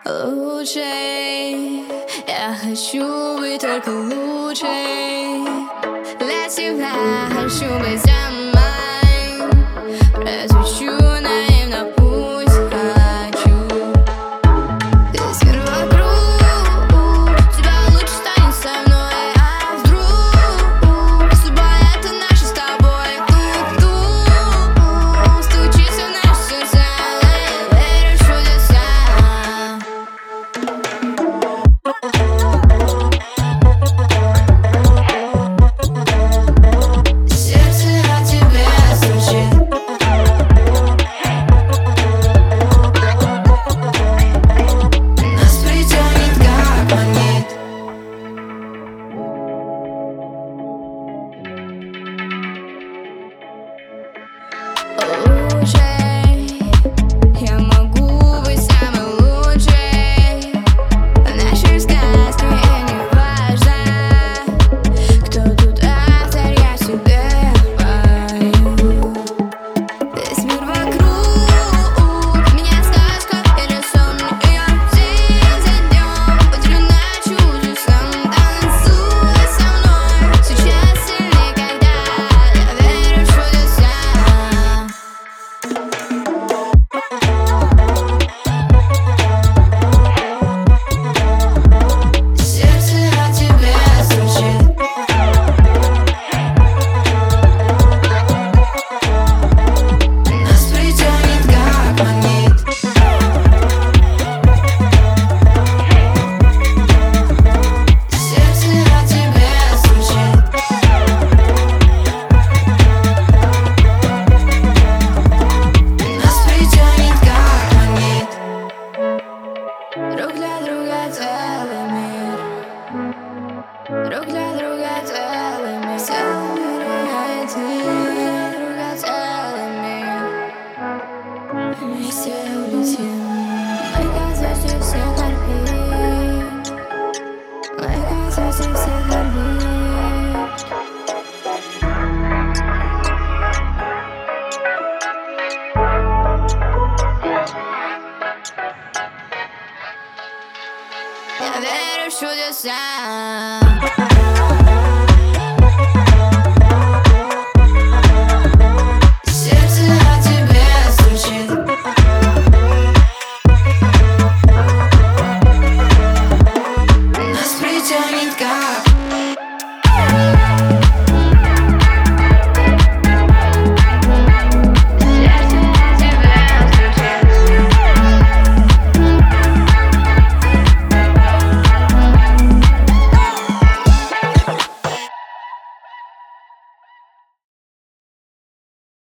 лучшей. Я хочу быть только лучшей. Для тебя хочу быть самой. Разучу наивно, пусть хочу. Весь мир вокруг, тебя лучше станет со мной. А вдруг судьба это наша с тобой? Тук-тук, стучится в наши сердца. Я верю в чудеса. Лучшей, я могу быть самой лучшей. В нашей сказке не важно, кто тут автор, я себе пою. Весь мир вокруг меня сказка или сон. Я день за днем поделена чудесом. Танцуй со мной сейчас и никогда. Я верю в чудеса. Друг для друга целый мир. Друг для друга целый мир.